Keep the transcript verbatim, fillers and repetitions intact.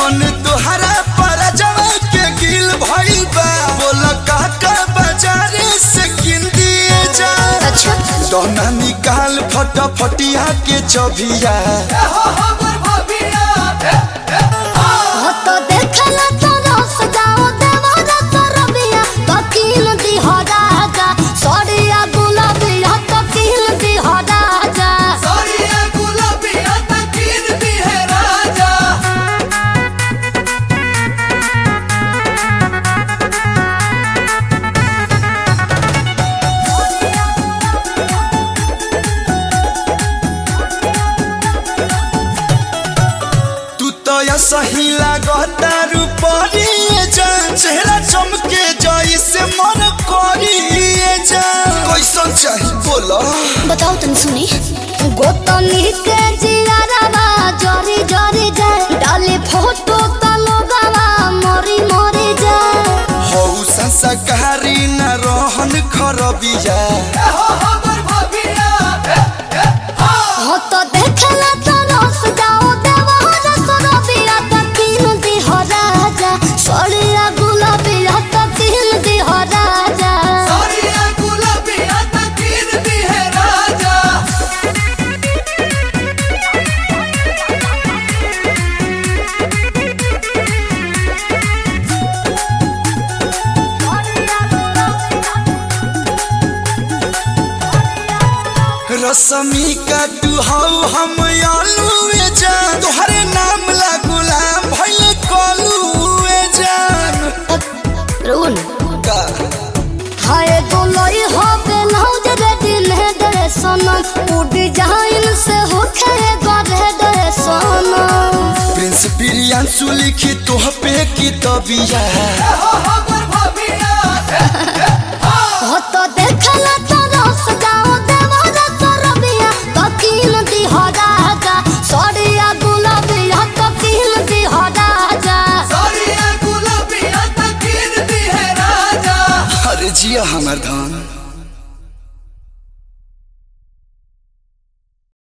मन तोहरा पर जवा के गिल भइल बा बोल काका बाजारे से किन दिए जा। अच्छा दोना निकाल फटाफटिया के चबिया हो तो देखला तो रस जाओ देवरा तो रबिया तो किन दी हो राजा सड़िया गुलाबिया तो किन दी हो राजा सड़िया गुलाबिया तो किन दी है राजा। सही लागता रूपरिए जान चेहरा चमके जैसे मन करिए जान कैसन चाही बोलो बताओ तन सुनी गोतनी के जियारावा जरी जरी जाए डाले फोटो त लोगावा मरी मरी जाए हौ संस्कारी न रहन खरबिया हो तो देखला तो रस जाओ देवरा सरबिया त किन दी हो राजा सड़िया गुलाबिया त किन दी हो राजा सड़िया गुलाबिया त किन दी है राजा। रसमी का तू हौ हम आलूए जान तोहरे नाम ला गुलाम भइले कलूए जान रोन का हाय गोलई हो बेलौज रे दिन है दरे सनम उ डिजाइन से होखे गरे दरे सनम प्रिंस प्रियांशु लिखी तोह पे की तबिया हो तो देख